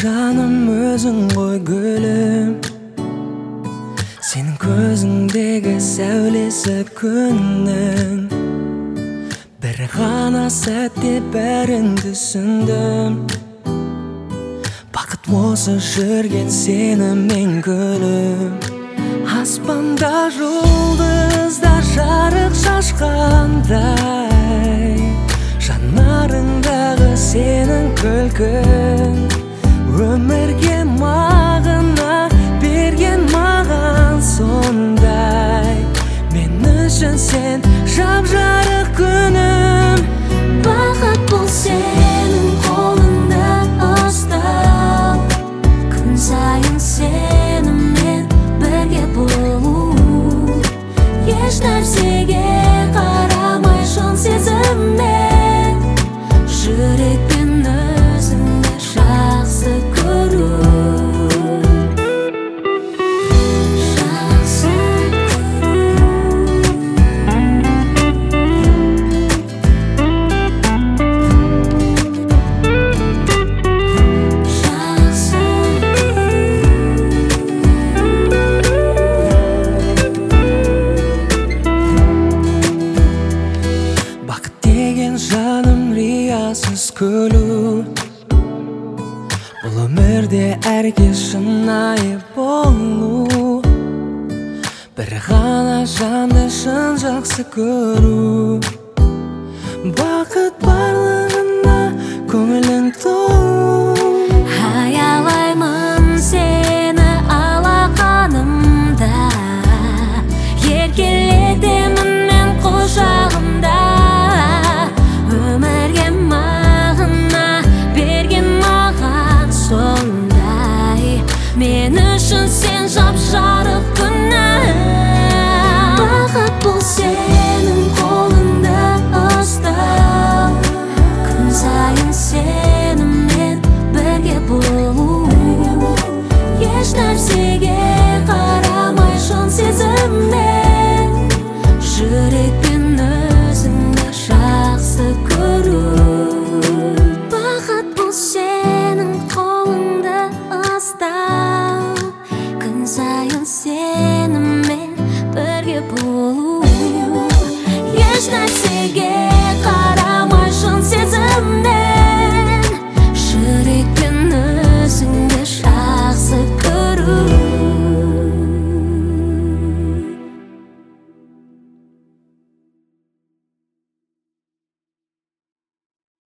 жаным өзің ғой гүлім, сенің көзіңдегі сәулесі күннің. Бір ғана сәтте бәрін түсіндім. Бақыт осы жүрген сенімен гүлім. Аспанда жұлдыздар жарық шашқандай, жанарыңдағы сенің күлкің өмірге мағына берген маған сондай. Мен үшін сен жап-жарық күнім. Бақыт бұл сенің қолыңда ұстау, күн сайын сенімен бірге болу. Еш нәрсеге қарамай шын сезіммен, жүрекпен өзіңді жақсы көру. Жаным риясыз күлу, бұл өмірде әркез шынайы болу. Бір ғана жанды шын жақсы көру. Бақыт барлығына көңілің толу. Аялаймын сені алақанымда, еркелетемін мен құшағымда. Өмірге мағына берген маған сондай. Мен үшін сен жап-жарық күнім. Бақыт бұл сенің қолыңда ұстау, күн сайын сенімен бірге болу. Еш нәрсеге қарамай шын сезіммен, жүрекпен өзіңді жақсы көру. Бақыт бұл сенің қолыңда ұстау, күн сайын сенімен бірге болу. Еш нәрсе